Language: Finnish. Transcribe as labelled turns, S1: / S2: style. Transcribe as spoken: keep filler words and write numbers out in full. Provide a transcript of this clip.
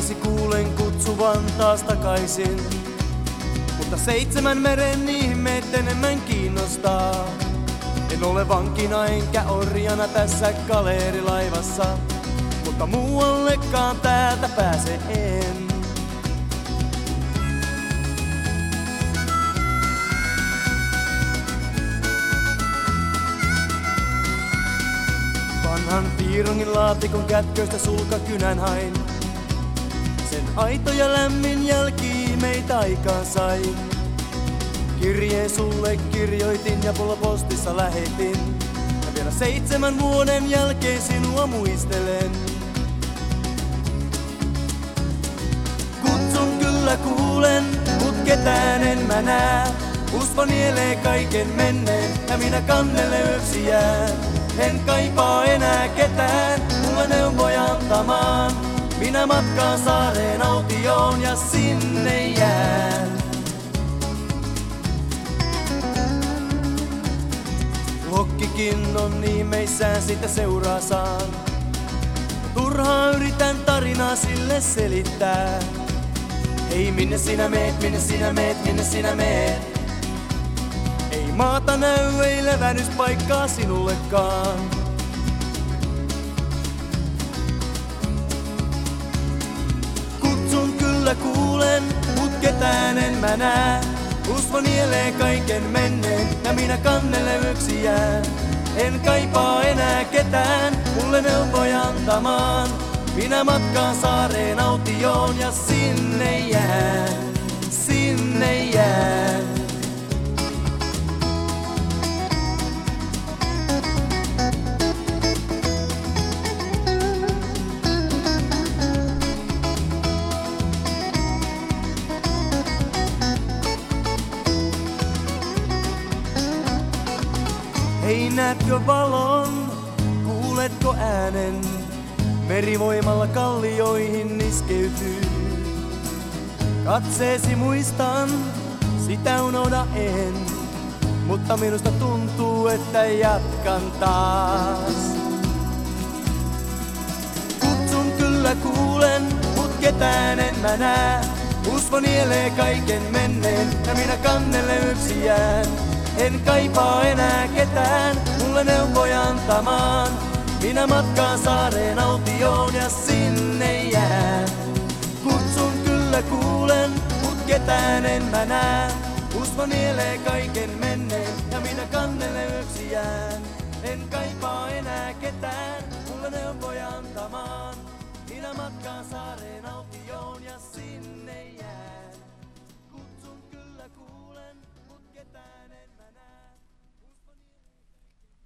S1: Äänesi kuulen kutsuvan taas takaisin, mutta seitsemän meren ihmeet enemmän kiinnostaa. En ole vankina enkä orjana tässä galeerilaivassa, mutta muuallekaan täältä pääse en. Vanhan piirongin laatikon kätköistä sulkakynän hain. Sen aito ja lämmin jälki meitä aikaan sai. Kirjeen sulle kirjoitin ja postissa lähetin. Ja vielä seitsemän vuoden jälkeen sinua muistelen. Kutsun kyllä kuulen, mut ketään en mä nää. Usva nielee kaiken menneen ja minä kannelle yöksi jään. En kaipaa enää ketään, mulle neuvoja antamaan. Minä matkaan saareen autioon ja sinne jään. Lokkikin on ihmeissään, sitä seuraa saan. Turhaa yritän tarinaa sille selittää. Hei, minne sinä meet, minne sinä meet, minne sinä meet? Ei maata näy, ei levänyspaikkaa sinullekaan. Kutsun kyllä kuulen, mut ketään en mä nää. Usva nielee kaiken menneen ja minä kannelle yksi jään. En kaipaa enää ketään, mulle neuvoja antamaan. Minä matkaan saareen autioon ja sinne jään, sinne jään. Hei, näetkö valon, kuuletko äänen? Merivoimalla kallioihin iskeytyy. Katseesi muistan, sitä unohda en. Mutta minusta tuntuu, että jatkan taas. Kutsun kyllä kuulen, mut ketään en mä nää. Usva nielee kaiken menneen ja minä kannelle yksi jään. En kaipaa enää ketään, mulle neuvoja antamaan. Minä matkaan saareen autioon ja sinne jään. Kutsun kyllä kuulen, mut ketään en mä nää. Usva nielee kaiken menneen ja minä kannelle yksi jään.